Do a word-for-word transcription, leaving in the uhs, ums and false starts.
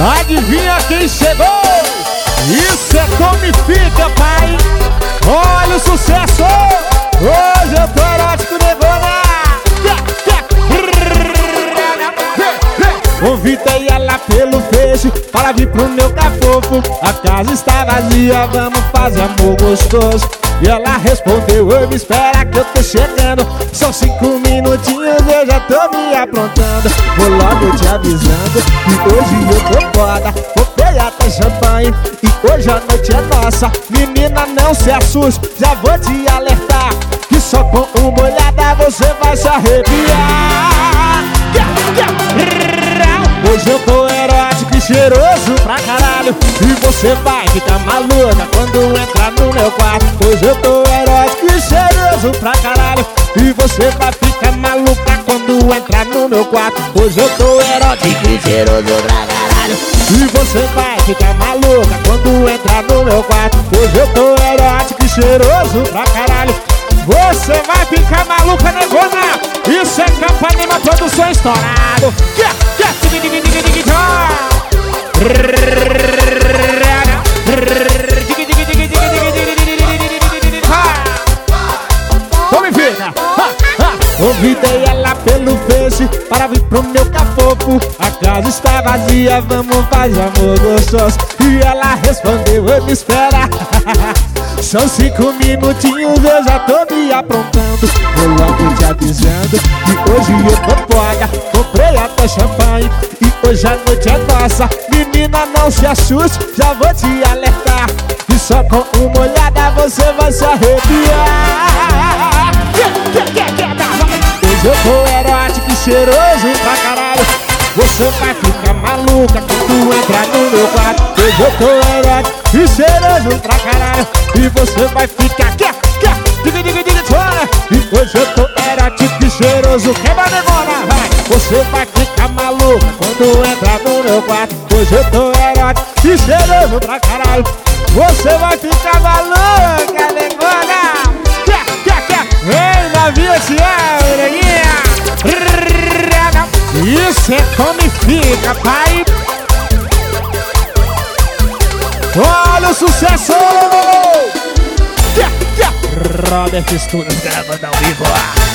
Adivinha quem chegou? Isso é Tomifica, pai. Olha o sucesso. Hoje eu tô erótico, negona. Convidei ela pelo Face para vir pro meu cafofo. A casa está vazia, vamos fazer amor gostoso. E ela respondeu, oi, me espera que eu tô chegando. São cinco minutinhos, eu já tô me aprontando. Vou logo te avisando que hoje eu tô foda. Comprei até champanhe e hoje a noite é nossa. Menina, não se assuste, já vou te alertar que só com uma olhada você vai se arrepiar. Hoje eu tô erótico e cheiroso pra caralho, e você vai ficar maluca quando entrar no meu quarto. Hoje eu tô erótico e cheiroso pra caralho, e você vai ficar maluca quando entrar no meu quarto. Hoje eu tô erótico e cheiroso pra caralho, e você vai ficar maluca quando entrar no meu quarto. Hoje eu tô erótico e cheiroso pra caralho, você vai ficar maluca, negona. Isso é Capanema, produção estourado. Tomifica. Convidei ela pelo Face para vir pro meu cafofo. A casa está vazia, vamos fazer amor gostoso. E ela respondeu, oi, me espera. São cinco minutinhos, eu já tô me aprontando. Vou logo te avisando que hoje eu tô foda. Comprei até champanhe e hoje a noite é nossa. Menina, não se assuste, já vou te alertar que só com uma olhada você vai se arrepiar. Hoje eu tô erótico e cheiroso pra caralho, você vai ficar maluca quando entrar no meu quarto. Hoje eu tô erótico e cheiroso pra caralho, e você vai ficar quer, quer, diga, diga, diga, chora. E hoje eu tô erótico e cheiroso, quebra, negona, vai. Você vai ficar maluca quando entrar no meu quarto. Hoje eu tô erótico e cheiroso pra caralho, você vai ficar maluca, negona. Quer, quer, quer, vem na via, te amo, neguinha. Isso é Tomifica, pai. Olha o sucesso! Yeah, yeah. Robert Studios gravando ao vivo.